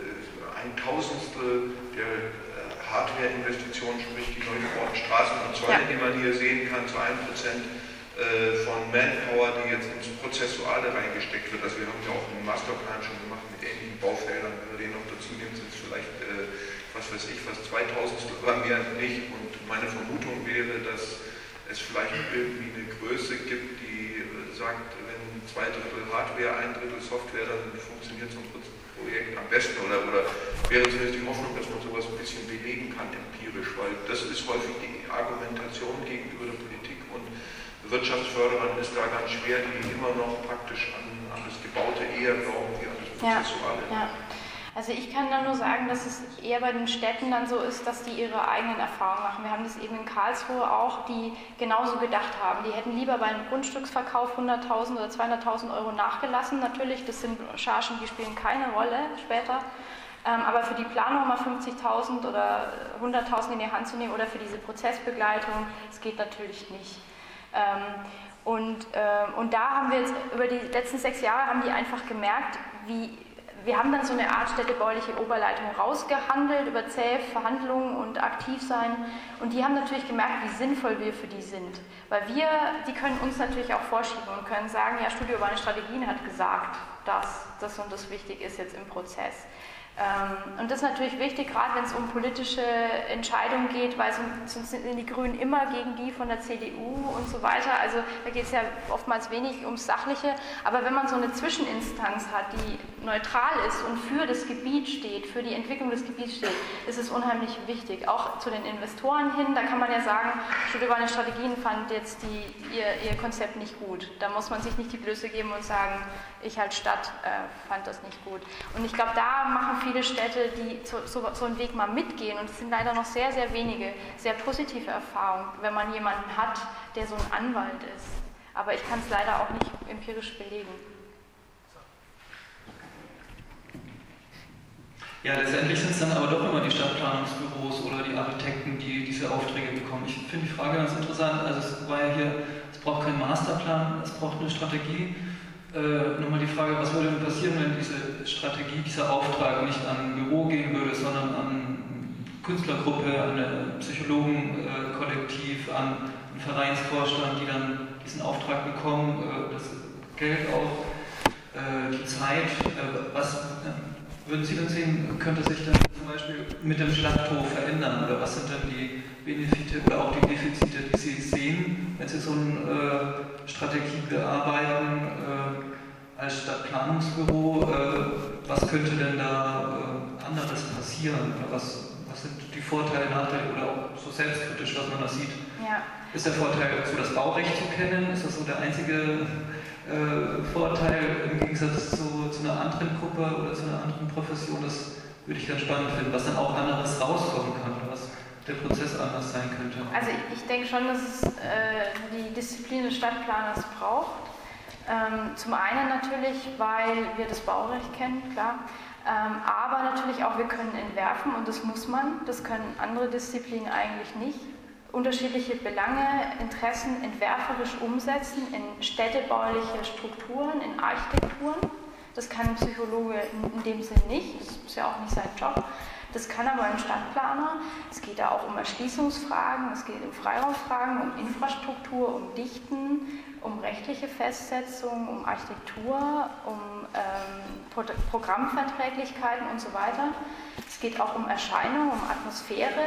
Speaker 4: 1/1000 der Hardware-Investitionen, sprich die neu gebauten Straßen und Zäune, die man hier sehen kann, zu 1% von Manpower, die jetzt ins Prozessuale reingesteckt wird. Also wir haben ja auch einen Masterplan schon gemacht mit ähnlichen Baufeldern, wenn wir den noch dazu nehmen, sind es vielleicht was weiß ich, was 2000 war mehr nicht. Und meine Vermutung wäre, dass es vielleicht irgendwie eine Größe gibt, die sagt, wenn 2/3 Hardware, 1/3 Software, dann funktioniert so ein Projekt am besten. Oder wäre zumindest die Hoffnung, dass man sowas ein bisschen belegen kann empirisch, weil das ist häufig die Argumentation gegenüber der Politik, und Wirtschaftsförderern ist da ganz schwer, die immer noch praktisch an das Gebaute eher glauben wie an das Prozessuale.
Speaker 1: Ja. Also ich kann da nur sagen, dass es eher bei den Städten dann so ist, dass die ihre eigenen Erfahrungen machen. Wir haben das eben in Karlsruhe auch, die genauso gedacht haben. Die hätten lieber bei einem Grundstücksverkauf 100.000 oder 200.000 Euro nachgelassen. Natürlich, das sind Chargen, die spielen keine Rolle später. Aber für die Planung mal 50.000 oder 100.000 in die Hand zu nehmen oder für diese Prozessbegleitung, das geht natürlich nicht. Und da haben wir jetzt über die letzten 6 Jahre haben die einfach gemerkt, wir haben dann so eine Art städtebauliche Oberleitung rausgehandelt über zähe Verhandlungen und Aktivsein, und die haben natürlich gemerkt, wie sinnvoll wir für die sind. Weil die können uns natürlich auch vorschieben und können sagen, ja, Studio Urbane Strategien hat gesagt, dass das und das wichtig ist jetzt im Prozess. Und das ist natürlich wichtig, gerade wenn es um politische Entscheidungen geht, weil sonst sind die Grünen immer gegen die von der CDU und so weiter. Also da geht es ja oftmals wenig ums Sachliche. Aber wenn man so eine Zwischeninstanz hat, die neutral ist und für das Gebiet steht, für die Entwicklung des Gebiets steht, ist es unheimlich wichtig. Auch zu den Investoren hin, da kann man ja sagen, Studio Urbane Strategien fand jetzt ihr Konzept nicht gut. Da muss man sich nicht die Blöße geben und sagen, ich als Stadt fand das nicht gut. Und ich glaube, da machen viele Städte, die so einen Weg mal mitgehen, und es sind leider noch sehr, sehr wenige, sehr positive Erfahrungen, wenn man jemanden hat, der so ein Anwalt ist. Aber ich kann es leider auch nicht empirisch belegen.
Speaker 5: Ja, letztendlich sind es dann aber doch immer die Stadtplanungsbüros oder die Architekten, die diese Aufträge bekommen. Ich finde die Frage ganz interessant. Also es war ja hier, es braucht keinen Masterplan, es braucht eine Strategie. Nochmal die Frage, was würde denn passieren, wenn diese Strategie, dieser Auftrag nicht an ein Büro gehen würde, sondern an eine Künstlergruppe, an ein Psychologenkollektiv, an einen Vereinsvorstand, die dann diesen Auftrag bekommen, das Geld auch, die Zeit. Was würden Sie denn sehen, könnte sich dann zum Beispiel mit dem Schlachthof verändern? Oder was sind denn die Benefite oder auch die Defizite, die Sie sehen, wenn Sie so eine Strategie bearbeiten? als Stadtplanungsbüro, was könnte denn da anderes passieren? Oder was sind die Vorteile, Nachteile oder auch so selbstkritisch, was man da sieht?
Speaker 1: Ja.
Speaker 5: Ist der Vorteil, so das Baurecht zu kennen? Ist das so der einzige Vorteil im Gegensatz zu einer anderen Gruppe oder zu einer anderen Profession? Das würde ich ganz spannend finden, was dann auch anderes rauskommen kann, was der Prozess anders sein könnte.
Speaker 1: Also ich denke schon, dass es die Disziplin des Stadtplaners braucht. Zum einen natürlich, weil wir das Baurecht kennen, klar. Aber natürlich auch, wir können entwerfen und das muss man. Das können andere Disziplinen eigentlich nicht. Unterschiedliche Belange, Interessen entwerferisch umsetzen in städtebauliche Strukturen, in Architekturen. Das kann ein Psychologe in dem Sinn nicht, das ist ja auch nicht sein Job. Das kann aber ein Stadtplaner. Es geht da auch um Erschließungsfragen, es geht um Freiraumfragen, um Infrastruktur, um Dichten, um rechtliche Festsetzung, um Architektur, um Programmverträglichkeiten und so weiter. Es geht auch um Erscheinung, um Atmosphäre.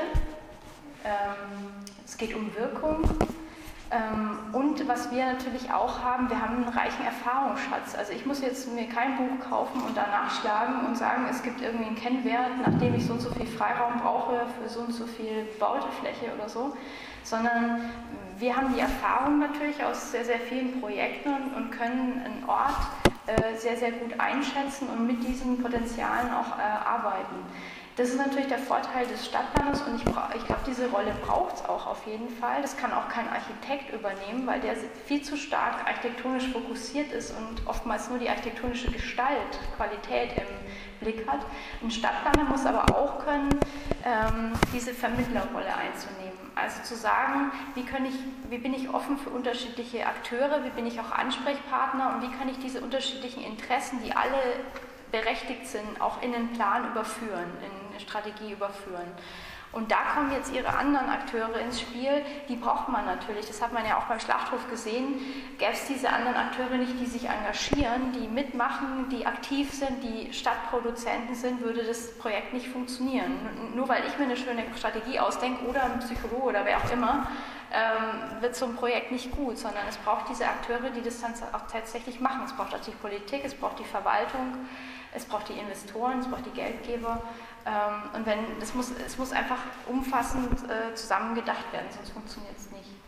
Speaker 1: Es geht um Wirkung und was wir natürlich auch haben, wir haben einen reichen Erfahrungsschatz. Also ich muss jetzt mir kein Buch kaufen und danach schlagen und sagen, es gibt irgendwie einen Kennwert, nachdem ich so und so viel Freiraum brauche für so und so viel Bautefläche oder so, sondern wir haben die Erfahrung natürlich aus sehr, sehr vielen Projekten und können einen Ort sehr, sehr gut einschätzen und mit diesen Potenzialen auch arbeiten. Das ist natürlich der Vorteil des Stadtplaners und ich glaube, diese Rolle braucht es auch auf jeden Fall. Das kann auch kein Architekt übernehmen, weil der viel zu stark architektonisch fokussiert ist und oftmals nur die architektonische Gestalt, Qualität im Blick hat. Ein Stadtplaner muss aber auch können, diese Vermittlerrolle einzunehmen. Also zu sagen, wie bin ich offen für unterschiedliche Akteure, wie bin ich auch Ansprechpartner und wie kann ich diese unterschiedlichen Interessen, die alle berechtigt sind, auch in den Plan überführen, in eine Strategie überführen. Und da kommen jetzt ihre anderen Akteure ins Spiel, die braucht man natürlich, das hat man ja auch beim Schlachthof gesehen, gäbe es diese anderen Akteure nicht, die sich engagieren, die mitmachen, die aktiv sind, die Stadtproduzenten sind, würde das Projekt nicht funktionieren. Nur weil ich mir eine schöne Strategie ausdenke oder ein Psychologe oder wer auch immer, wird so ein Projekt nicht gut, sondern es braucht diese Akteure, die das dann auch tatsächlich machen. Es braucht auch die Politik, es braucht die Verwaltung, es braucht die Investoren, es braucht die Geldgeber. Und es muss einfach umfassend zusammen gedacht werden, sonst funktioniert es nicht.